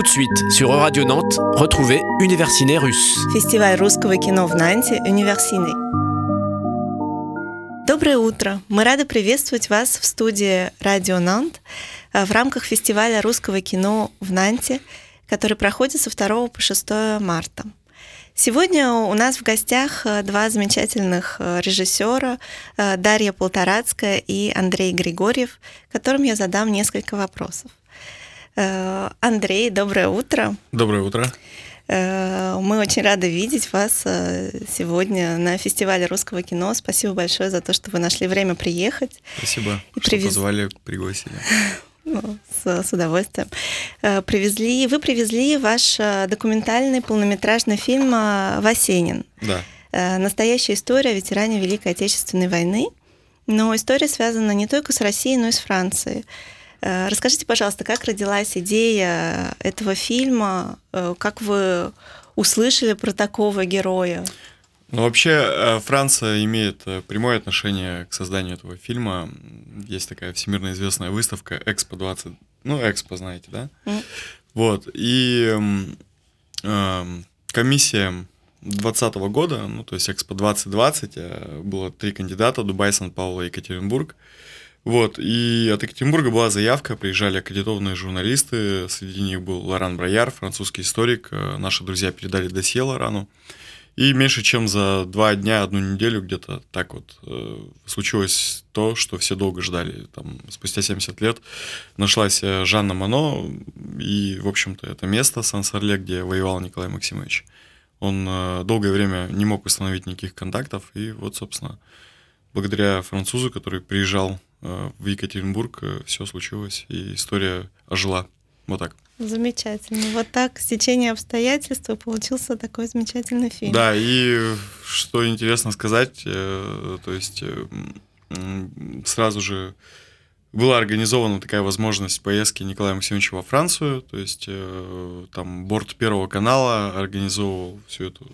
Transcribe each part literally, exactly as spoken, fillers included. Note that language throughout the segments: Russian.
de suite, sur Radio Nantes, retrouvez Universiné russe. Фестиваль русского кино в Нанте «Универсине». Доброе утро! Мы рады приветствовать вас в студии «Радио Нант» в рамках фестиваля русского кино в Нанте, который проходит со второго по шестое марта. Сегодня у нас в гостях два замечательных режиссера, Дарья Полторацкая и Андрей Григорьев, которым я задам несколько вопросов. Андрей, доброе утро. Доброе утро. Мы очень рады видеть вас сегодня на фестивале русского кино. Спасибо большое за то, что вы нашли время приехать. Спасибо, и что привез... позвали, пригласили. Ну, с, с удовольствием. Привезли, вы привезли ваш документальный полнометражный фильм «Васенин». Да. Настоящая история о ветеране Великой Отечественной войны. Но история связана не только с Россией, но и с Францией. Расскажите, пожалуйста, как родилась идея этого фильма? Как вы услышали про такого героя? Ну, вообще, Франция имеет прямое отношение к созданию этого фильма. Есть такая всемирно известная выставка Экспо двадцать, ну, Экспо, знаете, да? Mm. Вот, и э, комиссия двадцатого года, ну, то есть Экспо двадцать двадцать, было три кандидата: Дубай, Сан-Паулу и Екатеринбург. Вот, и от Екатеринбурга была заявка, приезжали аккредитованные журналисты, среди них был Лоран Брояр, французский историк, наши друзья передали досье Лорану. И меньше чем за два дня, одну неделю где-то так вот э, случилось то, что все долго ждали. Там, спустя семьдесят лет нашлась Жанна Моно, и, в общем-то, это место Сан-Сарле, где воевал Николай Максимович. Он э, долгое время не мог установить никаких контактов, и вот, собственно, благодаря французу, который приезжал э, в Екатеринбург, э, все случилось, и история ожила. Вот так. Замечательно. Вот так, стечение обстоятельств, и получился такой замечательный фильм. Да, и что интересно сказать, э, то есть э, сразу же была организована такая возможность поездки Николая Максимовича во Францию, то есть э, там борт Первого канала организовывал всю эту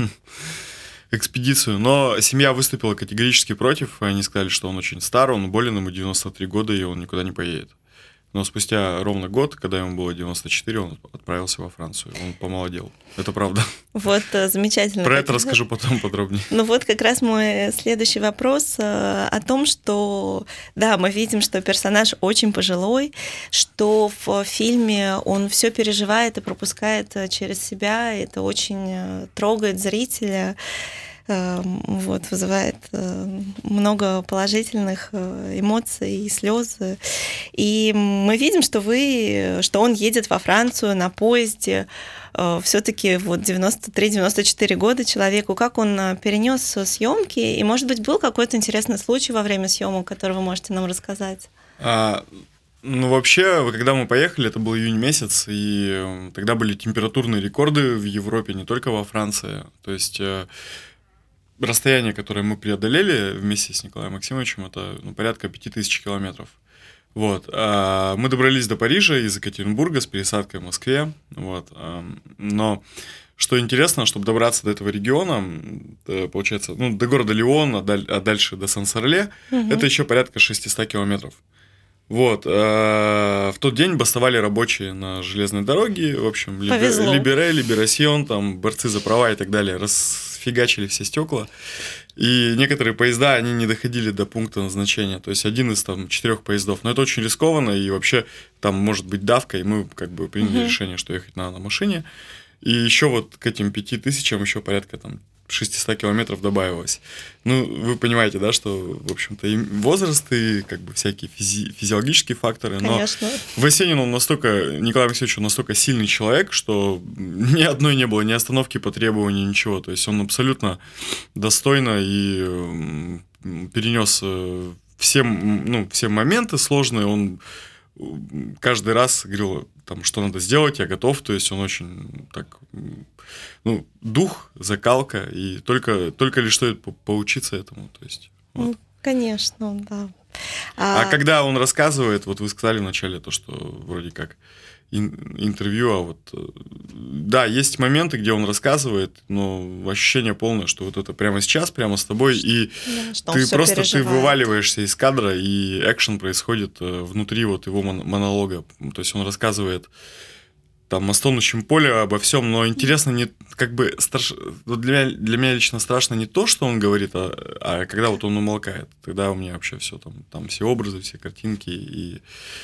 экспедицию, но семья выступила категорически против, они сказали, что он очень стар, он болен, ему девяносто три года, и он никуда не поедет. Но спустя ровно год, когда ему было девяносто четыре, он отправился во Францию. Он помолодел. Это правда. Вот, замечательно. Про это расскажу потом подробнее. Ну вот как раз мой следующий вопрос о том, что, да, мы видим, что персонаж очень пожилой, что в фильме он все переживает и пропускает через себя. Это очень трогает зрителя. Вот, вызывает много положительных эмоций и слез. И мы видим, что вы, что он едет во Францию на поезде. Все-таки вот девяносто три - девяносто четыре года человеку. Как он перенес съемки? И, может быть, был какой-то интересный случай во время съемок, который вы можете нам рассказать? А... Ну, вообще, когда мы поехали, это был июнь месяц, и тогда были температурные рекорды в Европе, не только во Франции. То есть расстояние, которое мы преодолели вместе с Николаем Максимовичем, это ну, порядка пять тысяч километров. Вот. А мы добрались до Парижа из Екатеринбурга с пересадкой в Москве. Вот. Но что интересно, чтобы добраться до этого региона, получается, ну, до города Лион, а дальше до Сан-Сарле, угу. это еще порядка шестьсот километров. Вот. В тот день бастовали рабочие на железной дороге, в общем, Либере, Либерасьон, там, борцы за права и так далее, расфигачили все стекла. И некоторые поезда, они не доходили до пункта назначения. То есть один из там четырех поездов. Но это очень рискованно, и вообще там может быть давка, и мы как бы приняли угу. решение, что ехать надо на машине. И еще вот к этим пяти тысячам еще порядка там шестьсот километров добавилось. Ну, вы понимаете, да, что, в общем-то, и возраст, и как бы всякие физи- физиологические факторы. Конечно. Но Васенин, он настолько, Николай Максимович, он настолько сильный человек, что ни одной не было, ни остановки по требованию, ничего. То есть он абсолютно достойно и перенес все, ну, все моменты сложные. Он каждый раз говорил, там, что надо сделать, я готов. То есть он очень так... Ну, дух, закалка, и только, только лишь стоит поучиться этому. То есть, вот. Конечно, да. А... а когда он рассказывает, вот вы сказали вначале то, что вроде как интервью, а вот да, есть моменты, где он рассказывает, но ощущение полное, что вот это прямо сейчас, прямо с тобой, и да, ты просто ты вываливаешься из кадра, и экшен происходит внутри вот его монолога. То есть он рассказывает там о стонущем поле, обо всем, но интересно не как бы страш... вот для меня, для меня лично страшно не то, что он говорит, а, а когда вот он умолкает, тогда у меня вообще все там, там все образы, все картинки и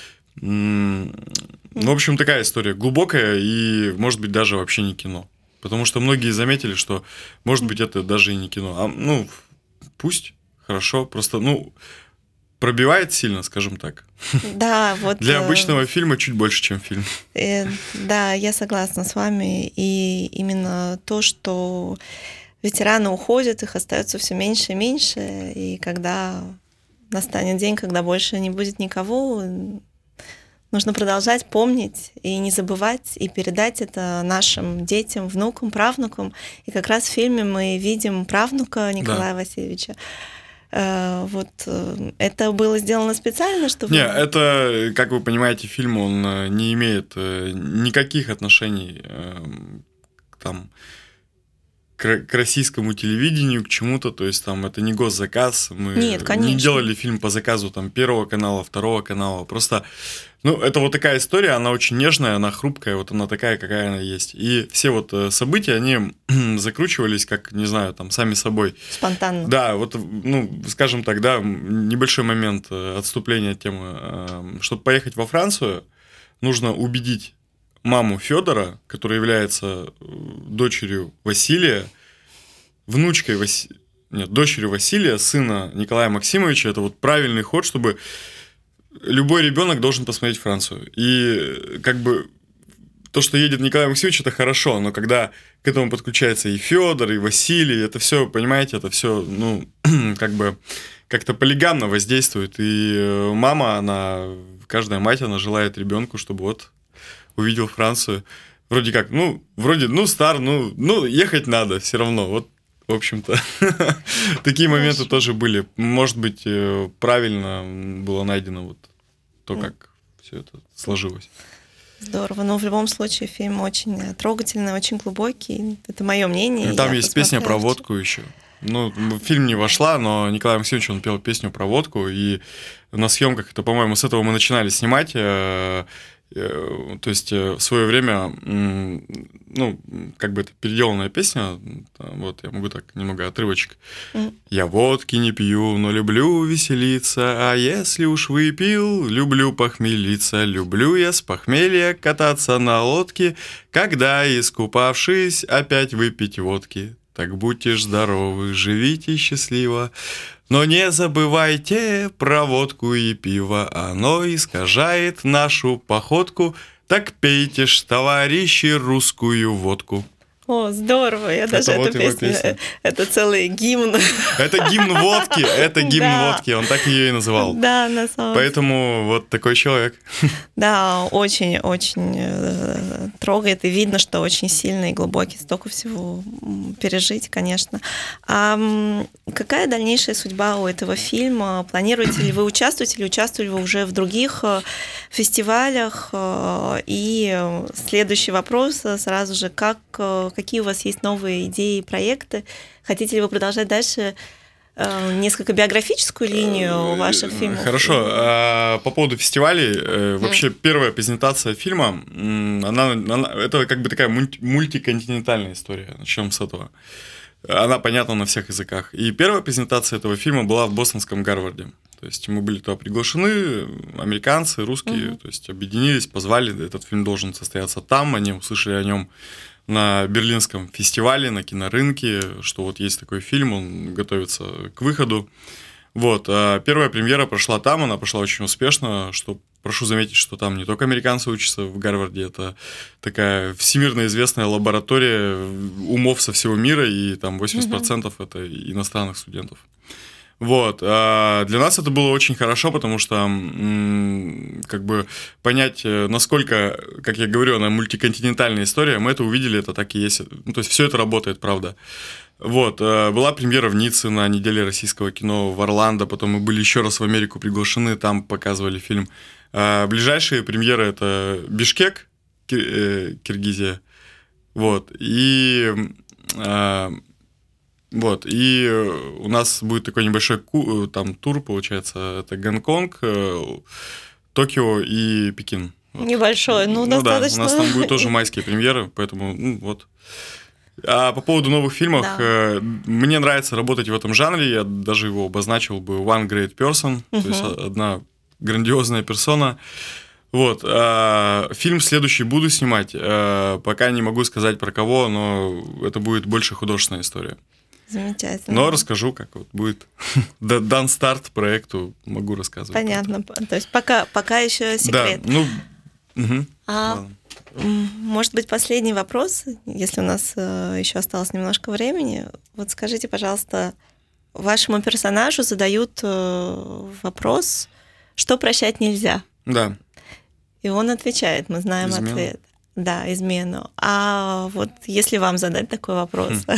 м- ну, в общем, такая история глубокая и, может быть, даже вообще не кино. Потому что многие заметили, что, может быть, это даже и не кино. А, ну, пусть, хорошо, просто, ну, пробивает сильно, скажем так. Да, вот... Для обычного фильма чуть больше, чем фильм. Э, да, я согласна с вами. И именно то, что ветераны уходят, их остается все меньше и меньше, и когда настанет день, когда больше не будет никого, нужно продолжать помнить и не забывать, и передать это нашим детям, внукам, правнукам. И как раз в фильме мы видим правнука Николая да. Васильевича. Вот это было сделано специально, чтобы... Не, это, как вы понимаете, фильм, он не имеет никаких отношений там, к, к российскому телевидению, к чему-то, то есть там это не госзаказ, мы Нет, конечно. не делали фильм по заказу там первого канала, второго канала, просто, ну, это вот такая история, она очень нежная, она хрупкая, вот она такая, какая она есть, и все вот события, они закручивались, как, не знаю, там, сами собой. Спонтанно. Да, вот, ну, скажем так, да, небольшой момент отступления от темы, чтобы поехать во Францию, нужно убедить маму Федора, которая является дочерью Василия, внучкой Василия, нет, дочерью Василия, сына Николая Максимовича. Это вот правильный ход, чтобы любой ребенок должен посмотреть Францию. И как бы то, что едет Николай Максимович, это хорошо, но когда к этому подключается и Федор, и Василий, это все, понимаете, это все, ну, как бы как-то полигамно воздействует. И мама, она, каждая мать, она желает ребенку, чтобы вот увидел Францию. Вроде как, ну, вроде, ну, стар, ну, ну, ехать надо все равно. Вот, в общем-то, такие моменты тоже были. Может быть, правильно было найдено вот то, как все это сложилось. Здорово. Но в любом случае фильм очень трогательный, очень глубокий. Это мое мнение. Там есть песня про водку еще. Ну, в фильм не вошла, но Николай Максимович, он пел песню про водку, и на съемках, это, по-моему, с этого мы начинали снимать. То есть в свое время, ну, как бы это переделанная песня, вот я могу так немного отрывочек. Mm. Я водки не пью, но люблю веселиться, а если уж выпил, люблю похмелиться, люблю я с похмелья кататься на лодке, когда, искупавшись, опять выпить водки. Так будьте ж здоровы, живите счастливо. Но не забывайте про водку и пиво, оно искажает нашу походку. Так пейте ж, товарищи, русскую водку. О, здорово, я даже это эту вот песню, песня. Это целый гимн. Это гимн водки, это гимн да. водки, он так ее и называл. Да, на самом деле. Поэтому вот такой человек. Да, очень-очень трогает, и видно, что очень сильный и глубокий, столько всего пережить, конечно. А какая дальнейшая судьба у этого фильма? Планируете ли вы участвовать, или участвовали вы уже в других фестивалях? И следующий вопрос сразу же, как какие у вас есть новые идеи и проекты? Хотите ли вы продолжать дальше э, несколько биографическую линию ваших фильмов? Хорошо. А, по поводу фестивалей, э, вообще mm. первая презентация фильма, она, она, это как бы такая мульти- мультиконтинентальная история. Начнем с этого. Она понятна на всех языках. И первая презентация этого фильма была в бостонском Гарварде. То есть мы были туда приглашены, американцы, русские, mm-hmm. то есть объединились, позвали. Этот фильм должен состояться там, они услышали о нем на Берлинском фестивале, на кинорынке, что вот есть такой фильм, он готовится к выходу. Вот, а первая премьера прошла там, она прошла очень успешно, что прошу заметить, что там не только американцы учатся в Гарварде, это такая всемирно известная лаборатория умов со всего мира, и там восемьдесят процентов mm-hmm. это иностранных студентов. Вот, а для нас это было очень хорошо, потому что м- как бы понять, насколько, как я говорю, она мультиконтинентальная история, мы это увидели, это так и есть, ну, то есть все это работает, правда. Вот, была премьера в Ницце на неделе российского кино, в Орландо, потом мы были еще раз в Америку приглашены, там показывали фильм. А ближайшие премьеры — это Бишкек, Киргизия, вот, и... Вот, и у нас будет такой небольшой там тур, получается, это Гонконг, Токио и Пекин. Вот. Небольшой, ну, ну достаточно. Да, у нас там будут тоже майские премьеры, поэтому ну, вот. А по поводу новых фильмов, да. э, мне нравится работать в этом жанре, я даже его обозначил бы One Great Person, uh-huh. то есть одна грандиозная персона. Вот, э, фильм следующий буду снимать, э, пока не могу сказать про кого, но это будет больше художественная история. Замечательно. Но расскажу, как вот будет дан старт проекту, могу рассказывать. Понятно, то есть пока, пока еще секрет. Да, ну... Угу. А, может быть, последний вопрос, если у нас еще осталось немножко времени. Вот скажите, пожалуйста, вашему персонажу задают вопрос, что прощать нельзя? Да. И он отвечает, мы знаем измену. Ответ. Да, измену. А вот если вам задать такой вопрос... Хм.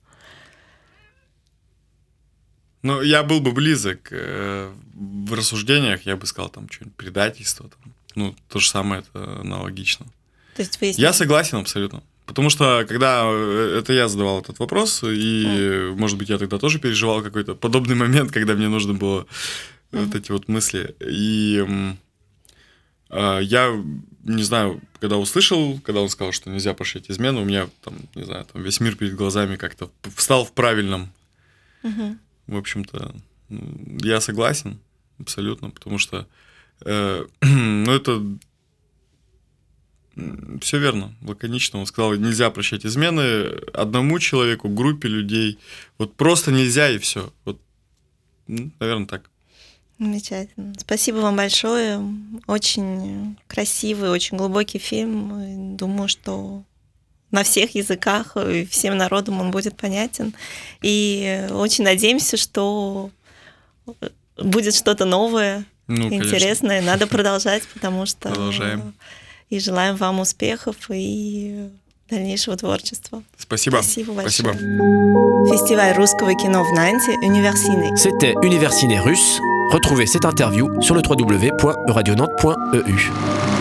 Ну, я был бы близок в рассуждениях, я бы сказал, там, что-нибудь предательство, там. Ну, то же самое, это аналогично. То есть вы... Я согласен абсолютно. Потому что, когда это я задавал этот вопрос, и, mm. может быть, я тогда тоже переживал какой-то подобный момент, когда мне нужно было mm. вот эти вот мысли. И э, я, не знаю, когда услышал, когда он сказал, что нельзя прощать измену, у меня, там, не знаю, там весь мир перед глазами как-то встал в правильном. Mm-hmm. В общем-то, я согласен абсолютно, потому что ну, это все верно, лаконично. Он сказал, нельзя прощать измены одному человеку, группе людей. Вот просто нельзя, и все. Вот, ну, наверное, так. Замечательно. Спасибо вам большое. Очень красивый, очень глубокий фильм. Думаю, что на всех языках и всем народам он будет понятен. И очень надеемся, что будет что-то новое. Ну, интересное, конечно. Надо продолжать, потому что... Продолжаем. И желаем вам успехов и дальнейшего творчества. Спасибо. Спасибо большое. Спасибо. Фестиваль русского кино в Нанте, Universiné. C'était Universiné Russe. Retrouvez cette interview sur le w w w point radio nantes point e u.